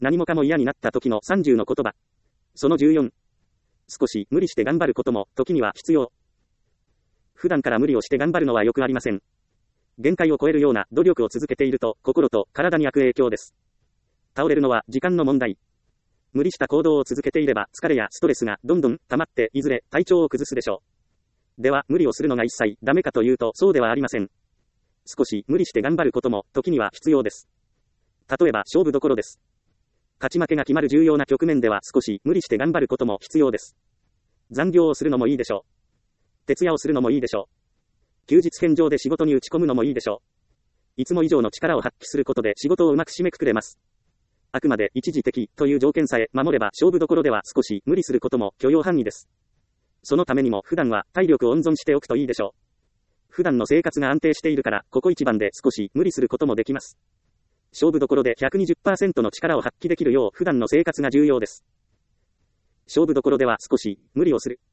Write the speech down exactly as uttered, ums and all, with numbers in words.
何もかも嫌になった時のさんじゅうの言葉。そのじゅうよん。少し無理して頑張ることも時には必要。普段から無理をして頑張るのはよくありません。限界を超えるような努力を続けていると心と体に悪影響です。倒れるのは時間の問題。無理した行動を続けていれば疲れやストレスがどんどん溜まっていずれ体調を崩すでしょう。では無理をするのが一切ダメかというとそうではありません。少し無理して頑張ることも時には必要です。例えば勝負どころです。勝ち負けが決まる重要な局面では少し無理して頑張ることも必要です。残業をするのもいいでしょう。徹夜をするのもいいでしょう。休日返上で仕事に打ち込むのもいいでしょう。いつも以上の力を発揮することで仕事をうまく締めくくれます。あくまで一時的という条件さえ守れば勝負どころでは少し無理することも許容範囲です。そのためにも普段は体力を温存しておくといいでしょう。普段の生活が安定しているからここ一番で少し無理することもできます。勝負どころで ひゃくにじゅっパーセント の力を発揮できるよう普段の生活が重要です。勝負どころでは少し無理をする。